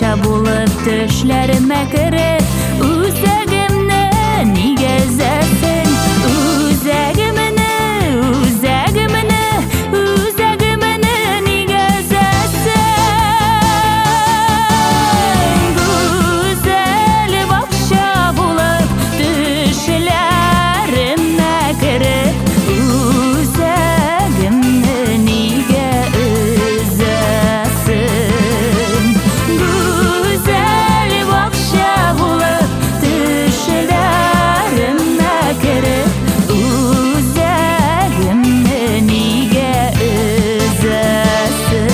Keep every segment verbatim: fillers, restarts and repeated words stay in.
бакча булып төшләремә кереп, үзәгемне нигә өзәсең? Үзәгемне, үзәгемне, үзәгемне нигә өзәсең? Güzel бакча булып төшләремә кереп, үзәгемне нигә өзәсең? Güzel бакча булып төшләремә кереп, үзәгемне нигә өзәсең?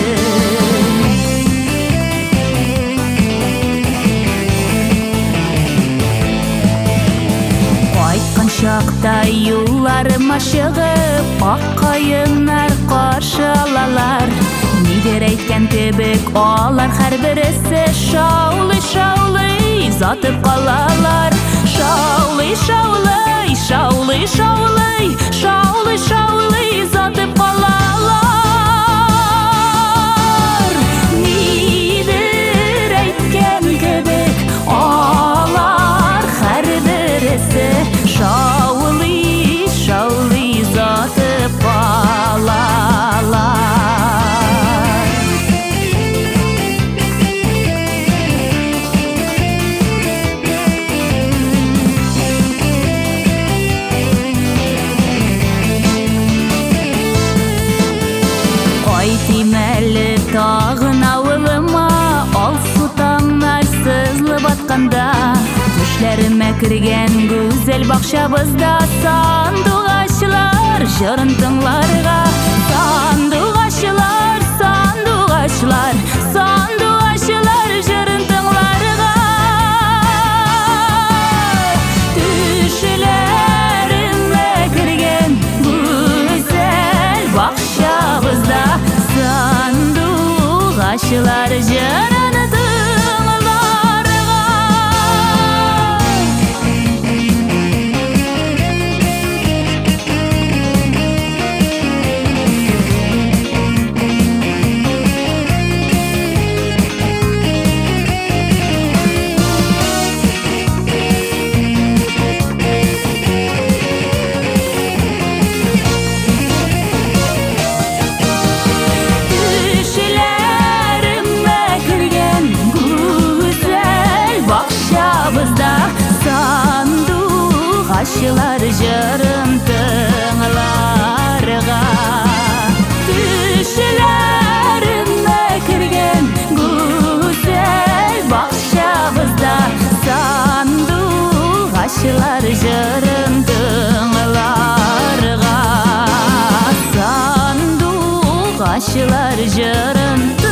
Кайткан чакта юлларыма чыгып, ак каеннар каршы алалар. Нидер әйткән кебек, алар һәрберсе шаулый-шаулый затып калалар. Шаулый-шаулый, шаулый-шаулый, шаулый-шаулый затып калалар. Нидер әйткән кебек, алар һәрберсе шаулый-шаулый затып калалар. Кайтыйм әле тагын авылыма, алсу таңнар сызылып атканда. Төшләремә кергән güzel бакчабызда сандугачлар җырын тыңларга. Сандугачлар, сандугачлар, сандугачлар җырын тыңларга. Төшләремә кергән güzel бакчабызда сандугачлар җырын тыңларга. Сандугачлар җырын тыңларга. Төшләремә кергән güzel бакчабызда сандугачлар җырын тыңларга. Сандугачлар җырын